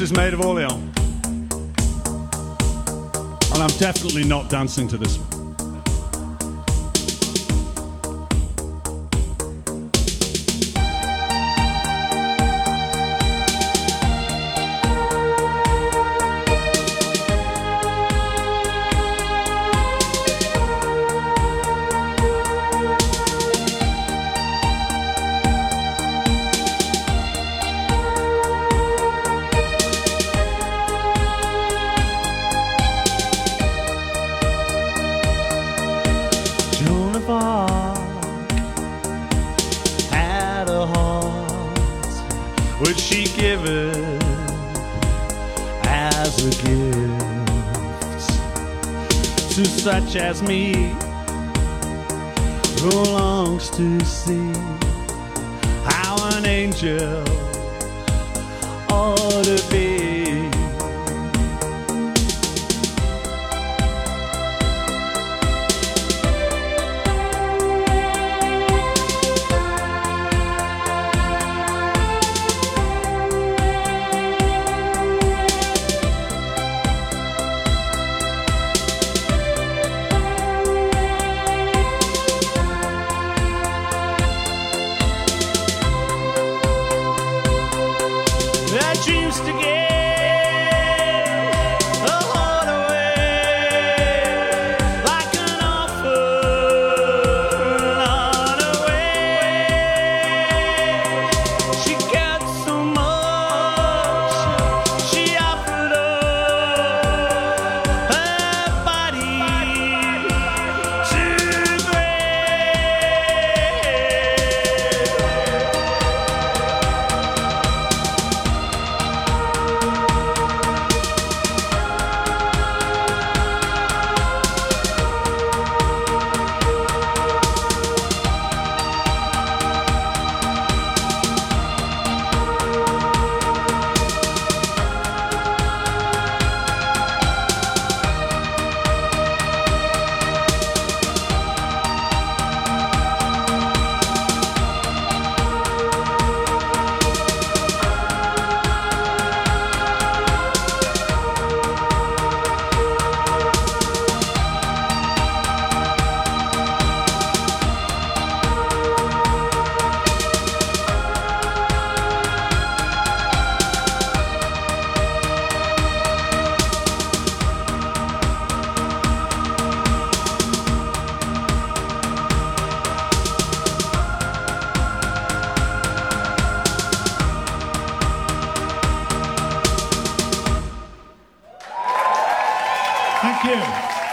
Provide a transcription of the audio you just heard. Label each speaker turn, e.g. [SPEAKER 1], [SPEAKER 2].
[SPEAKER 1] is Maid of Orleans. And I'm definitely not dancing to this one. Had a heart, would she give it as a gift to such as me, who longs to see how an angel ought to be? I dreams to get a heart away, like an orphan on her way. She cared so much, she offered up her body to Thank you.